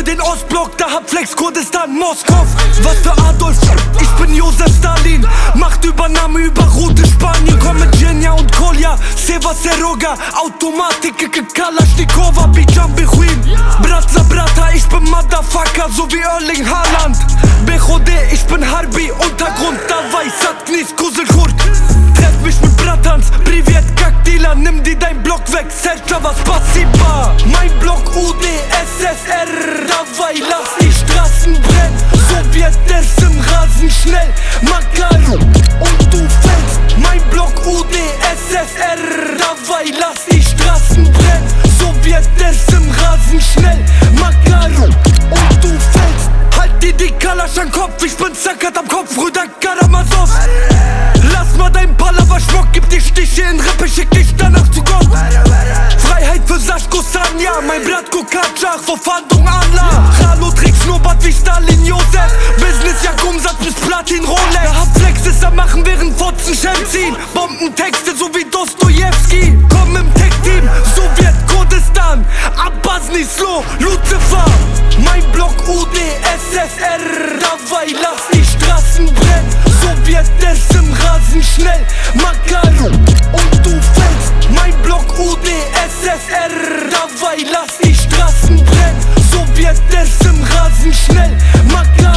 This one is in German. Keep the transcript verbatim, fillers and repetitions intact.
für den Ostblock, da hat Flex Kurdistan Moskau. Was für Adolf, ich bin Josef Stalin. Machtübernahme über Route Spanien. Komm mit Genia und Kolja, Seva Seroga, Automatik, Kalaschnikova, Bijan Bechuin. Bratza Brata, ich bin Motherfucker, so wie Erling Haaland. Bechode, ich bin Harbi, Untergrund, Davai, Satnis, Kuselkurt. Treff mich mit Bratans, Privet, Kackdealer, nimm dir dein Block weg, Selchava, Spasiba. Mein Block U D S S R, Davai, lass die Straßen brennen. Sowjet, der ist im Rasen schnell, Makaru, und du fällst. Mein Block U D S S R, Davai, lass die Straßen brennen. Sowjet, der ist im Rasen schnell, Makaru, und du fällst. Halt dir die Kalasch an Kopf, ich bin zackert am Kopf, Brüder Karamazov. Lass mal dein Palaver Schmuck, gib die Stiche in Rippe, schick dich danach zu Gott. Freiheit für Saschko Sanja, mein Bratko Katschach, vor Fahndung Allah. Hallo trägt Schnurrbart wie Stalin Josef, Business jak Umsatz bis Platin Rolex. Da hab Flexes am machen, während Fotzen Schem ziehen. Bombentexte so wie Dostojewski. Komm im Tech-Team, Sowjet, Kurdistan, Abbasni, Slow, Lucifer. Mein Block U D S S R, Davai, lass die Straßen brennen. Sowjet, der ist im Rasen schnell, Makaru, und du fällst. Mein Block U D S S R, Davai, lass die Straßen brennen. Sowjet, der ist im Rasen schnell, Makaru.